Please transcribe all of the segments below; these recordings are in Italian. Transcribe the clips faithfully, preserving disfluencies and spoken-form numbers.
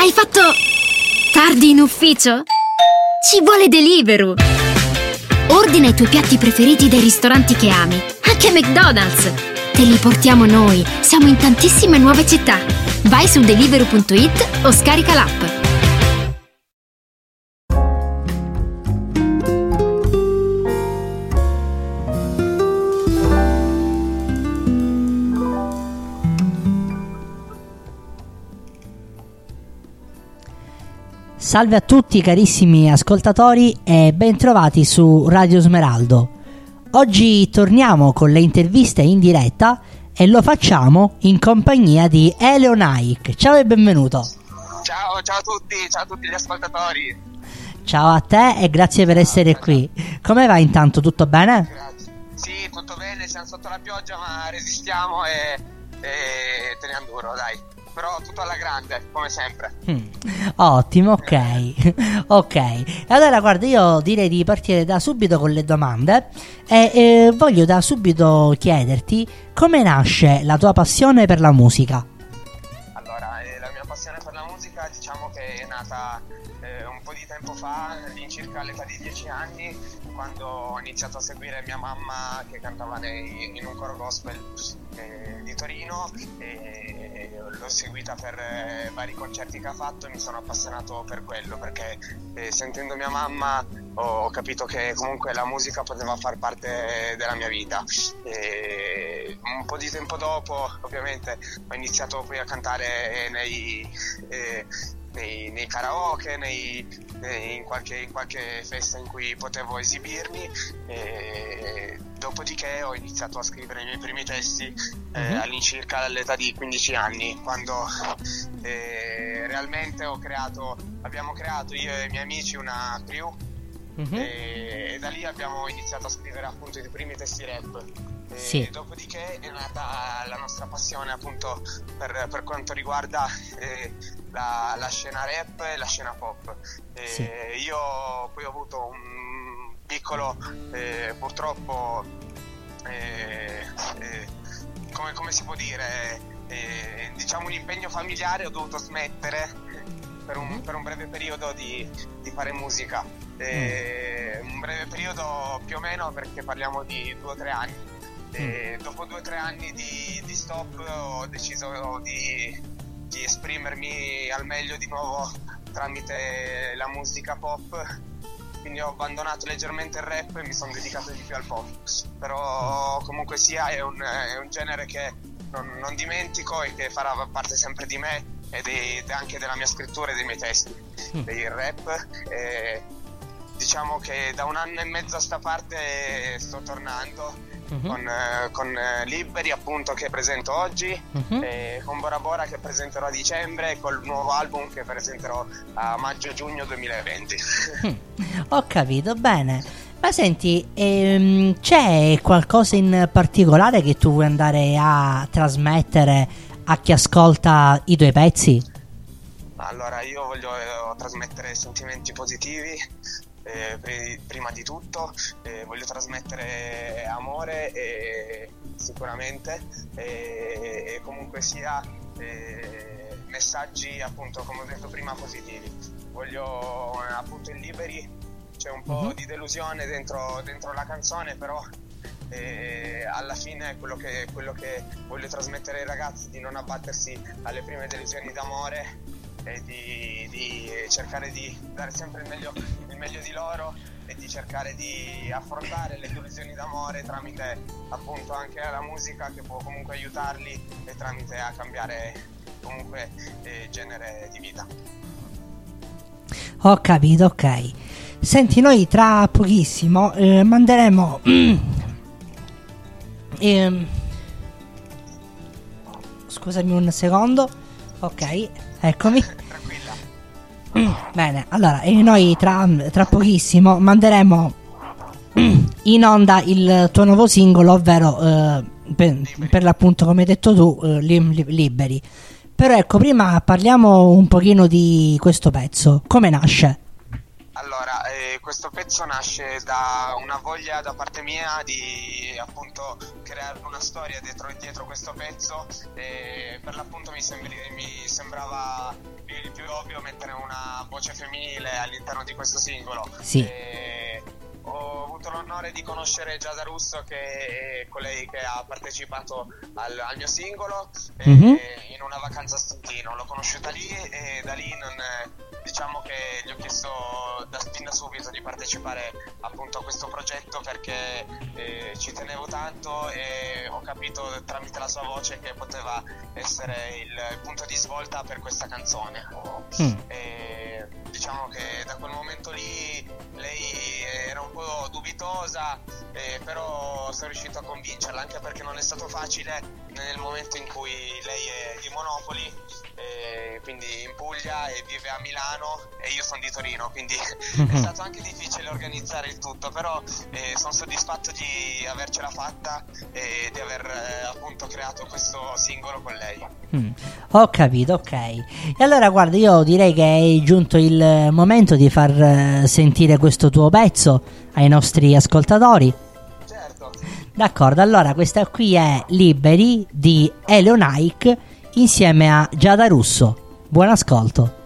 Hai fatto tardi in ufficio? Ci vuole Deliveroo! Ordina i tuoi piatti preferiti dai ristoranti che ami, anche McDonald's! Te li portiamo noi, siamo in tantissime nuove città. Vai su deliveroo punto it o scarica l'app. Salve a tutti carissimi ascoltatori e bentrovati su Radio Smeraldo. Oggi torniamo con le interviste in diretta e lo facciamo in compagnia di Elio Naik. Ciao e benvenuto. Ciao, ciao a tutti, ciao a tutti gli ascoltatori. Ciao a te e grazie per essere qui. Come va intanto? Tutto bene? Grazie. Sì, tutto bene, siamo sotto la pioggia ma resistiamo e, e teniamo duro, dai. Però tutto alla grande, come sempre. Mm, ottimo, ok. Ok. E allora guarda, io direi di partire da subito con le domande e eh, voglio da subito chiederti come nasce la tua passione per la musica. Allora, eh, la mia passione per la musica diciamo che è nata eh, un po' di tempo fa, all'incirca all'età di dieci anni, quando ho iniziato a seguire mia mamma che cantava nei, in un coro gospel eh, di Torino e l'ho seguita per eh, vari concerti che ha fatto e mi sono appassionato per quello, perché eh, sentendo mia mamma ho, ho capito che comunque la musica poteva far parte della mia vita. E un po' di tempo dopo ovviamente ho iniziato poi a cantare nei, eh, nei, nei karaoke, nei, nei, in, qualche, in qualche festa in cui potevo esibirmi e dopodiché ho iniziato a scrivere i miei primi testi eh, mm-hmm. all'incirca all'età di quindici anni, quando eh, realmente ho creato, abbiamo creato io e i miei amici una crew mm-hmm. e, e da lì abbiamo iniziato a scrivere appunto i primi testi rap. E sì. Dopodiché è nata la nostra passione appunto per, per quanto riguarda eh, la, la scena rap e la scena pop. E sì. Io poi ho avuto un piccolo eh, purtroppo eh, eh, come, come si può dire eh, diciamo un impegno familiare, ho dovuto smettere per un, per un breve periodo di, di fare musica eh, mm. un breve periodo più o meno, perché parliamo di due o tre anni. E dopo due o tre anni di, di stop ho deciso di, di esprimermi al meglio di nuovo tramite la musica pop, quindi ho abbandonato leggermente il rap e mi sono dedicato di più al pop, però comunque sia è un, è un genere che non, non dimentico e che farà parte sempre di me e de, de anche della mia scrittura e dei miei testi, del rap. E diciamo che da un anno e mezzo a sta parte sto tornando Uh-huh. con, eh, con eh, Liberi appunto che presento oggi uh-huh. e con Bora Bora che presenterò a dicembre e col nuovo album che presenterò a maggio-giugno duemilaventi. Ho capito, bene. Ma senti, ehm, c'è qualcosa in particolare che tu vuoi andare a trasmettere a chi ascolta i tuoi pezzi? Allora, io voglio eh, trasmettere sentimenti positivi. Eh, prima di tutto eh, voglio trasmettere amore eh, sicuramente e, e comunque sia eh, messaggi appunto come ho detto prima positivi. Voglio eh, appunto in Liberi c'è un po' uh-huh. di delusione dentro, dentro la canzone, però eh, alla fine quello che, quello che voglio trasmettere ai ragazzi, di non abbattersi alle prime delusioni d'amore e di, di cercare di dare sempre il meglio, il meglio di loro e di cercare di affrontare le delusioni d'amore tramite appunto anche la musica che può comunque aiutarli e tramite a cambiare comunque eh, genere di vita. Ho capito, ok. Senti, noi tra pochissimo eh, manderemo eh, scusami un secondo. Ok, eccomi. Tranquilla. Bene, allora e noi tra, tra pochissimo manderemo in onda il tuo nuovo singolo, ovvero eh, per, per l'appunto come hai detto tu eh, Liberi. Però ecco, prima parliamo un pochino di questo pezzo. Come nasce? Allora, eh, questo pezzo nasce da una voglia da parte mia di appunto creare una storia dietro, dietro questo pezzo, e per l'appunto mi, sembri, mi sembrava il più ovvio mettere una voce femminile all'interno di questo singolo. Sì. E ho avuto l'onore di conoscere Giada Russo, che è colei che ha partecipato al, al mio singolo, mm-hmm. in una vacanza a Stintino. L'ho conosciuta lì e da lì non, diciamo che gli ho chiesto da, fin da subito di partecipare appunto a questo progetto, perché eh, ci tenevo tanto e ho capito tramite la sua voce che poteva essere il punto di svolta per questa canzone. Mm. E diciamo che da quel momento lì lei era un po' dubitosa, eh, però sono riuscito a convincerla, anche perché non è stato facile nel momento in cui lei è di Monopoli, eh, quindi in Puglia, e vive a Milano e io sono di Torino, quindi è stato anche difficile organizzare il tutto, però eh, sono soddisfatto di avercela fatta e di aver eh, appunto creato questo singolo con lei. Mm, ho capito, ok. E allora guarda, io direi che è giunto il momento di far eh, sentire questo tuo pezzo ai nostri ascoltatori. Certo. D'accordo, allora questa qui è Liberi di Elio Nike insieme a Giada Russo. Buon ascolto.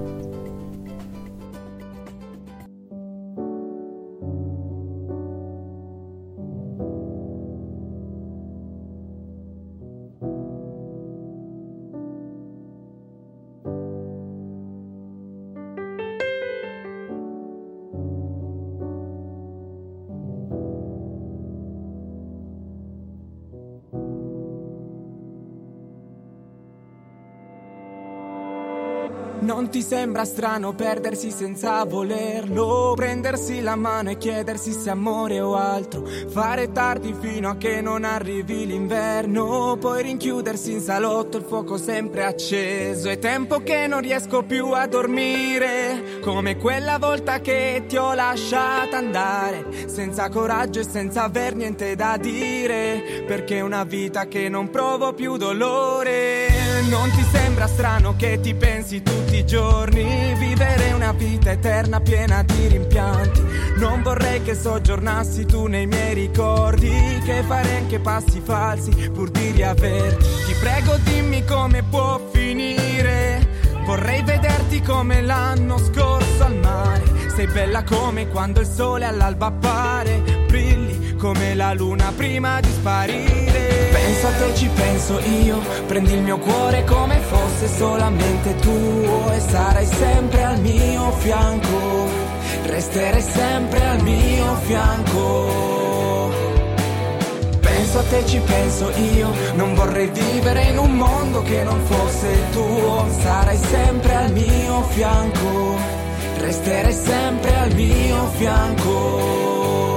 Non ti sembra strano perdersi senza volerlo, prendersi la mano e chiedersi se amore o altro, fare tardi fino a che non arrivi l'inverno, poi rinchiudersi in salotto, il fuoco sempre acceso, è tempo che non riesco più a dormire, come quella volta che ti ho lasciata andare, senza coraggio e senza aver niente da dire, perché è una vita che non provo più dolore. Non ti sembra strano che ti pensi tutti i giorni, vivere una vita eterna piena di rimpianti, non vorrei che soggiornassi tu nei miei ricordi, che farei anche passi falsi pur di riaverti, ti prego dimmi come può finire, vorrei vederti come l'anno scorso al mare, sei bella come quando il sole all'alba appare, brilli come la luna prima di sparire. Pensa a te, ci penso io, prendi il mio cuore come fosse solamente tuo e sarai sempre al mio fianco, resterai sempre al mio fianco. Penso a te, ci penso io, non vorrei vivere in un mondo che non fosse tuo, sarai sempre al mio fianco, resterai sempre al mio fianco.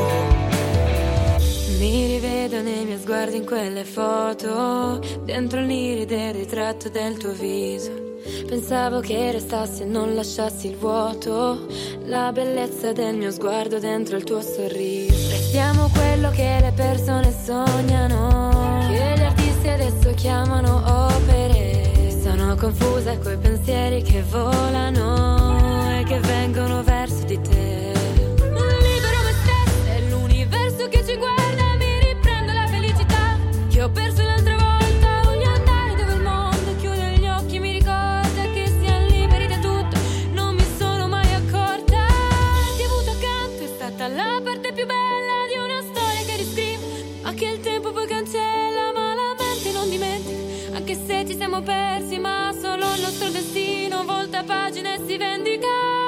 Mi rivedo nei miei sguardi in quelle foto, dentro l'iride il ritratto del tuo viso. Pensavo che restassi e non lasciassi il vuoto, la bellezza del mio sguardo dentro il tuo sorriso. Restiamo quello che le persone sognano, che gli artisti adesso chiamano opere. Sono confusa coi pensieri che volano e che vengono verso di te. Libero me stessa, è l'universo che ci guarda. Che ho perso l'altra volta, voglio andare dove il mondo chiude gli occhi, mi ricorda che siamo liberi da tutto, non mi sono mai accorta. Ti ho avuto accanto, è stata la parte più bella di una storia che riscrivo, ma che il tempo poi cancella, ma la mente non dimentica, anche se ci siamo persi, ma solo il nostro destino volta pagina e si vendica.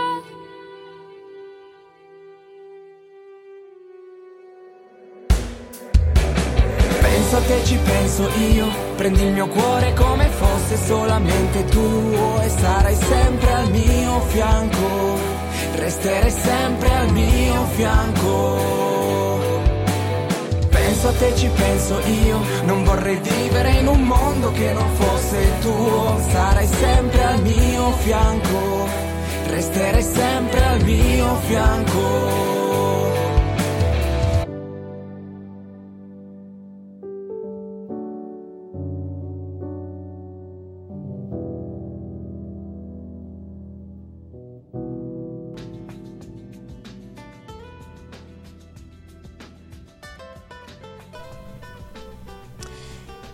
Penso a te, ci penso io, prendi il mio cuore come fosse solamente tuo e sarai sempre al mio fianco, resterai sempre al mio fianco. Penso a te, ci penso io, non vorrei vivere in un mondo che non fosse tuo, sarai sempre al mio fianco, resterai sempre al mio fianco.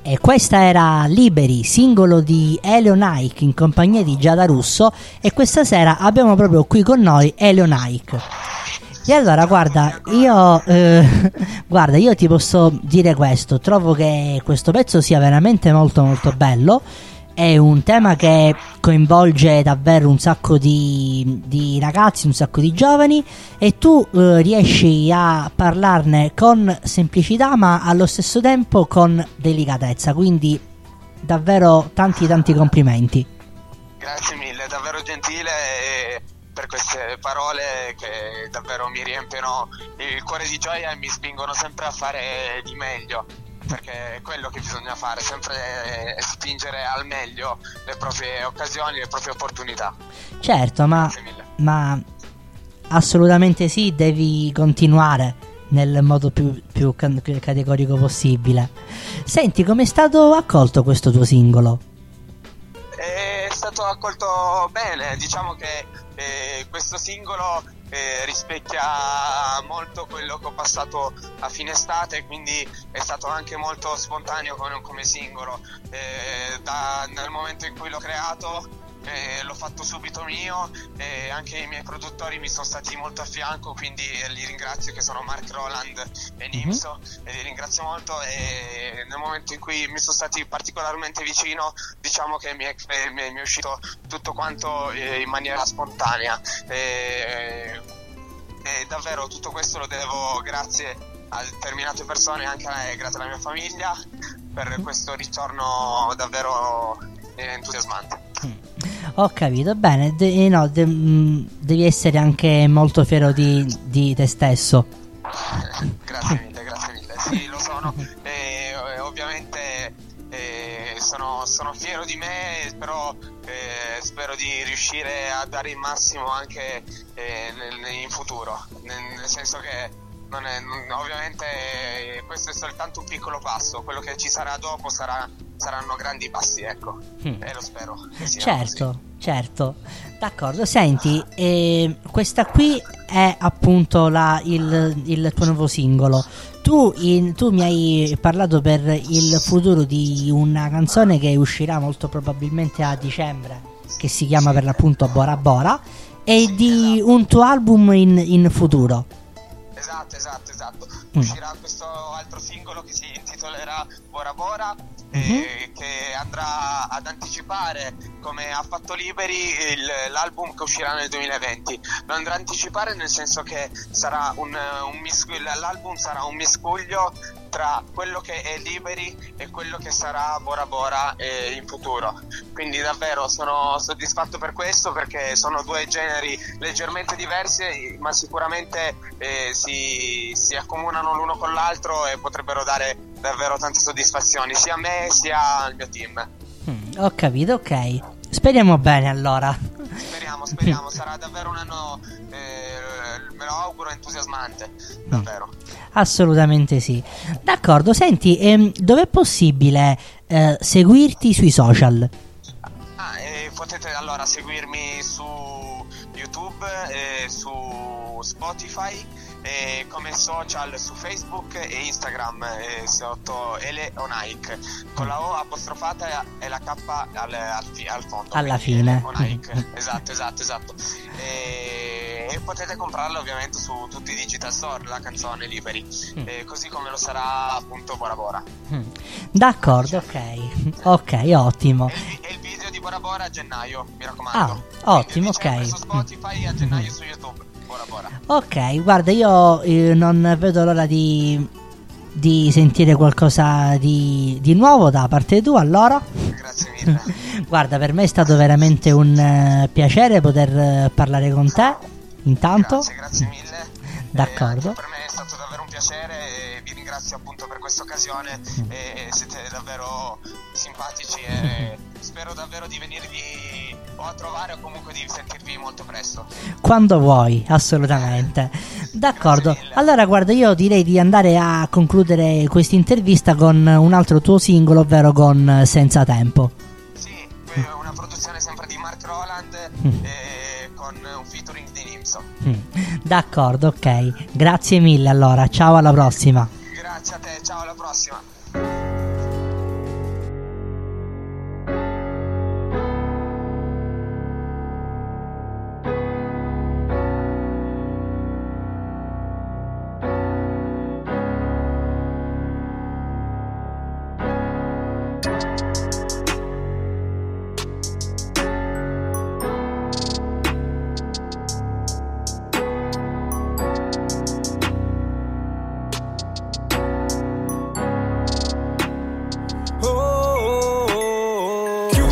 E questa era Liberi, singolo di Elio Nike in compagnia di Giada Russo, e questa sera abbiamo proprio qui con noi Elio Nike. E allora guarda, io eh, guarda, io ti posso dire questo, trovo che questo pezzo sia veramente molto molto bello. È un tema che coinvolge davvero un sacco di, di ragazzi, un sacco di giovani, e tu eh, riesci a parlarne con semplicità ma allo stesso tempo con delicatezza, quindi davvero tanti tanti complimenti. Grazie mille, davvero gentile e per queste parole che davvero mi riempiono il cuore di gioia e mi spingono sempre a fare di meglio. Perché è quello che bisogna fare, sempre spingere al meglio le proprie occasioni, le proprie opportunità. Certo, ma, ma assolutamente sì, devi continuare nel modo più, più categorico possibile. Senti, com'è stato accolto questo tuo singolo? È stato accolto bene, diciamo che eh, questo singolo eh, rispecchia molto quello che ho passato a fine estate, quindi è stato anche molto spontaneo come, come singolo. Eh, da, nel momento in cui l'ho creato eh, l'ho fatto subito mio, e anche i miei produttori mi sono stati molto a fianco, quindi li ringrazio, che sono Mark Roland e Nimso, mm-hmm. e li ringrazio molto, e nel momento in cui mi sono stati particolarmente vicino, diciamo che mi è, mi è, mi è uscito tutto quanto eh, in maniera spontanea, e, e davvero tutto questo lo devo grazie a determinate persone, anche a, grazie alla mia famiglia, per questo ritorno davvero eh, entusiasmante. Mm. Ho capito, bene, de- no, de- mh, devi essere anche molto fiero di, di te stesso. Grazie mille, grazie mille, sì, lo sono, e, e ovviamente eh, sono, sono fiero di me, però eh, spero di riuscire a dare il massimo anche eh, nel, in futuro, nel, nel senso che non è, non, ovviamente eh, questo è soltanto un piccolo passo, quello che ci sarà dopo sarà, saranno grandi passi, ecco, mm. e lo spero che sia certo, così. Certo, d'accordo. Senti, eh, questa qui è appunto la, il, il tuo nuovo singolo. Tu, in, tu mi hai parlato per il futuro di una canzone che uscirà molto probabilmente a dicembre, che si chiama per l'appunto Bora Bora, e sì, di esatto. un tuo album in, in futuro. Esatto, esatto, esatto. Mm. Uscirà questo altro singolo che si intitolerà Bora Bora, Mm-hmm. eh, che andrà ad anticipare, come ha fatto Liberi, il, l'album che uscirà nel duemilaventi. Lo andrà a anticipare nel senso che sarà un, un miscuglio, l'album sarà un miscuglio tra quello che è Liberi e quello che sarà Bora Bora eh, in futuro. Quindi davvero sono soddisfatto per questo, perché sono due generi leggermente diversi, ma sicuramente eh, si, si accomunano l'uno con l'altro e potrebbero dare davvero tante soddisfazioni sia a me sia al mio team. Mm, ho capito, ok. Speriamo bene allora. Speriamo, speriamo, sarà davvero un anno, eh, me lo auguro, entusiasmante, davvero. Mm. Assolutamente sì. D'accordo, senti, ehm, dove è possibile eh, seguirti sui social? Ah, eh, potete allora seguirmi su YouTube, eh, su Spotify, e come social su Facebook e Instagram, eh, sotto Ele Onike, con la O apostrofata e la K al, al, al fondo, alla fine. Onike. esatto esatto esatto e, e potete comprarla ovviamente su tutti i digital store, la canzone Liberi, mm. e così come lo sarà appunto Bora Bora. mm. D'accordo, ok, ok, ottimo. E il, e il video di Bora Bora a gennaio, mi raccomando. Ah, ottimo, ok. Su Spotify, a gennaio su YouTube. Bora Bora. Ok, guarda, io eh, non vedo l'ora di, di sentire qualcosa di, di nuovo da parte tua, allora. Grazie mille. Guarda, per me è stato veramente un uh, piacere poter uh, parlare con te, intanto. Grazie, grazie mille. D'accordo. Eh, per me è stato davvero un piacere e vi ringrazio appunto per questa occasione, mm. e siete davvero simpatici e spero davvero di venirvi o a trovare o comunque di sentirvi molto presto. Quando vuoi, assolutamente. D'accordo. Allora guarda, io direi di andare a concludere questa intervista con un altro tuo singolo, ovvero con Senza Tempo. Sì, una produzione sempre di Mark Roland mm. e con un featuring di Nimso. Mm. D'accordo, ok. Grazie mille allora, ciao, alla prossima. Grazie a te, ciao, alla prossima.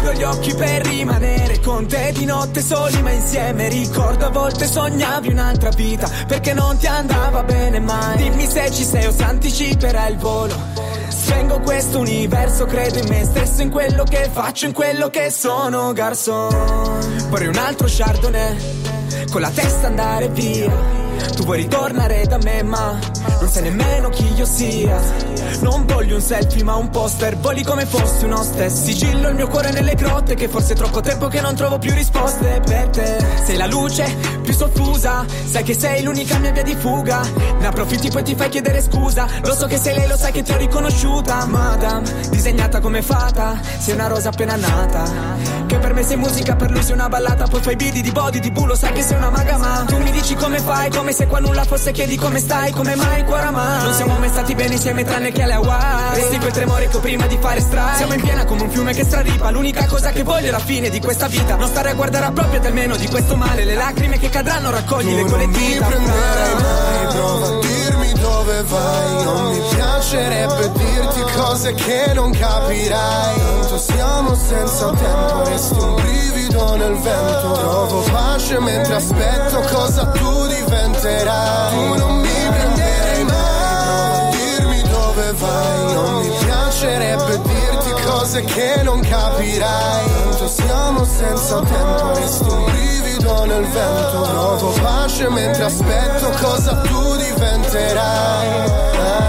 chiudo gli occhi per rimanere con te di notte soli ma insieme. Ricordo a volte sognavi un'altra vita perché non ti andava bene mai. Dimmi se ci sei o se anticiperà il volo. Spengo questo universo, credo in me stesso, in quello che faccio, in quello che sono, garçon. Vorrei un altro chardonnay, con la testa andare via. Tu vuoi ritornare da me ma non sai nemmeno chi io sia. Non voglio un selfie ma un poster, voli come fossi un hostess. Sigillo il mio cuore nelle grotte che forse è troppo tempo che non trovo più risposte per te. Sei la luce più soffusa, sai che sei l'unica mia via di fuga. Ne approfitti poi ti fai chiedere scusa. Lo so che sei lei, lo sai che ti ho riconosciuta. Madame, disegnata come fata, sei una rosa appena nata. Che per me sei musica, per lui sei una ballata. Poi fai bidi di body, di bulo, sai che sei una maga ma tu mi dici come fai, come se qua nulla fosse, chiedi come stai, come mai ancora mai. Non siamo mai stati bene insieme tranne che alle Hawaii. Resti quel tremore che ho prima di fare strike. Siamo in piena come un fiume che straripa. L'unica cosa che voglio è la fine di questa vita. Non stare a guardare a proprio del meno di questo male. Le lacrime che cadranno raccogli con le dita. Non mi prenderai mai, prova a dirmi dove vai. Non mi piacerebbe dirti cose che non capirai. Tanto siamo senza tempo, resti un brivido nel vento. Trovo pace mentre aspetto cosa tu diventerai. Tu non mi prenderai mai, prova a dirmi dove vai. Non mi piacerebbe dirti cose che non capirai. Tanto siamo senza tempo, resti un brivido nel vento. Trovo pace mentre aspetto cosa tu diventerai.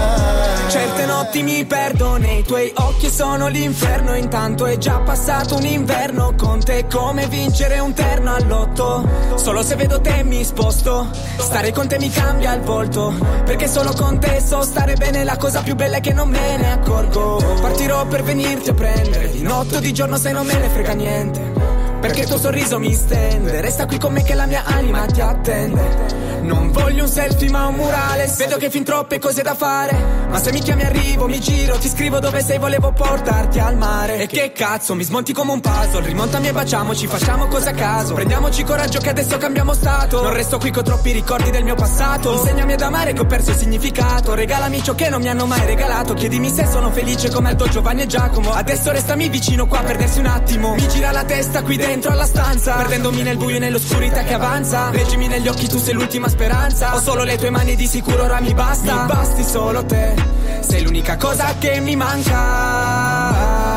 Certe notti mi perdo nei tuoi occhi, sono l'inferno. Intanto è già passato un inverno con te, come vincere un terno all'otto. Solo se vedo te mi sposto, stare con te mi cambia il volto. Perché solo con te so stare bene, la cosa più bella è che non me ne accorgo. Partirò per venirti a prendere, di notte o di giorno se non me ne frega niente. Perché il tuo sorriso mi stende, resta qui con me che la mia anima ti attende. Non voglio un selfie ma un murales, vedo che fin troppe cose da fare. Ma se mi chiami arrivo, mi giro, ti scrivo dove sei, volevo portarti al mare. E che cazzo, mi smonti come un puzzle, rimontami e baciamoci, facciamo cose a caso. Prendiamoci coraggio che adesso cambiamo stato. Non resto qui con troppi ricordi del mio passato. Insegnami ad amare che ho perso il significato. Regalami ciò che non mi hanno mai regalato. Chiedimi se sono felice come Aldo, Giovanni e Giacomo. Adesso restami vicino qua, perdersi un attimo. Mi gira la testa qui dentro alla stanza, perdendomi nel buio e nell'oscurità che avanza. Leggimi negli occhi, tu sei l'ultima speranza. Ho solo le tue mani, di sicuro ora mi basta. Mi basti solo te, sei l'unica cosa che mi manca.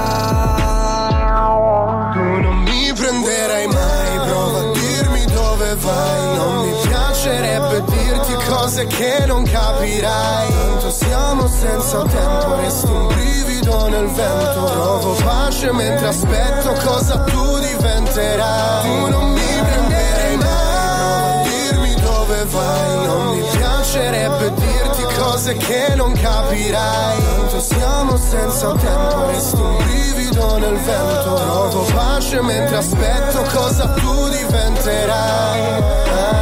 Tu non mi prenderai mai, prova a dirmi dove vai. Non mi piacerebbe dirti cose che non capirai. Tanto siamo senza tempo, resti un brivido nel vento. Trovo pace mentre aspetto cosa tu diventerai. Tu non mi prenderai mai, prova a dirmi dove vai. Non mi piacerebbe dirti cose che non capirai. Tanto siamo senza tempo, resti un brivido nel vento. Trovo pace mentre aspetto cosa tu diventerai.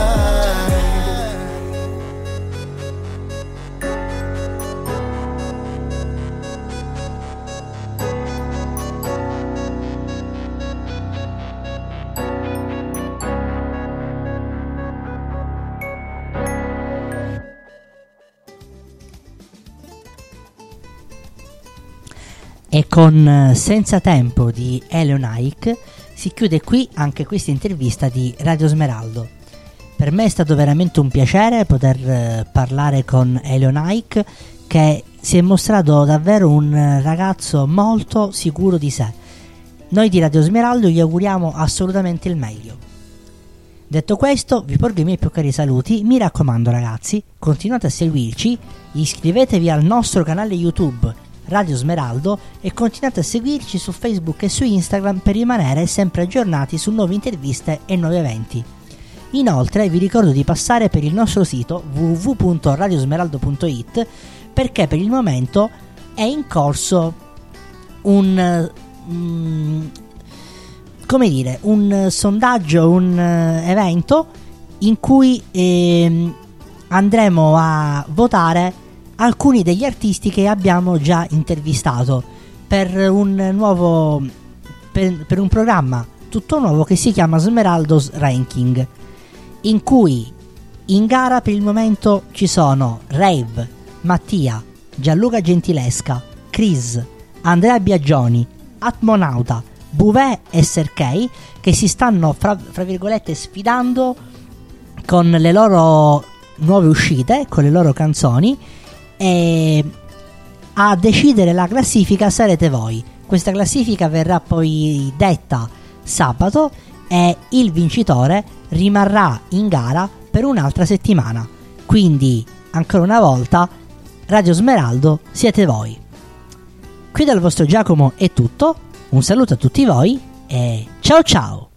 E con Senza Tempo di Eleon Ike si chiude qui anche questa intervista di Radio Smeraldo. Per me è stato veramente un piacere poter parlare con Eleon Ike, che si è mostrato davvero un ragazzo molto sicuro di sé. Noi di Radio Smeraldo gli auguriamo assolutamente il meglio. Detto questo, vi porgo i miei più cari saluti. Mi raccomando ragazzi, continuate a seguirci, iscrivetevi al nostro canale YouTube Radio Smeraldo e continuate a seguirci su Facebook e su Instagram per rimanere sempre aggiornati su nuove interviste e nuovi eventi. Inoltre vi ricordo di passare per il nostro sito w w w punto radio smeraldo punto i t, perché per il momento è in corso un mm, come dire un sondaggio, un uh, evento in cui eh, andremo a votare alcuni degli artisti che abbiamo già intervistato per un nuovo per, per un programma tutto nuovo che si chiama Smeraldo's Ranking, in cui in gara per il momento ci sono Rave, Mattia, Gianluca Gentilesca, Chris, Andrea Biagioni, Atmonauta, Bouvet e Serkei, che si stanno fra, fra virgolette sfidando con le loro nuove uscite, con le loro canzoni, e a decidere la classifica sarete voi. Questa classifica verrà poi detta sabato e il vincitore rimarrà in gara per un'altra settimana. Quindi, ancora una volta, Radio Smeraldo siete voi. Qui dal vostro Giacomo è tutto, un saluto a tutti voi e ciao ciao!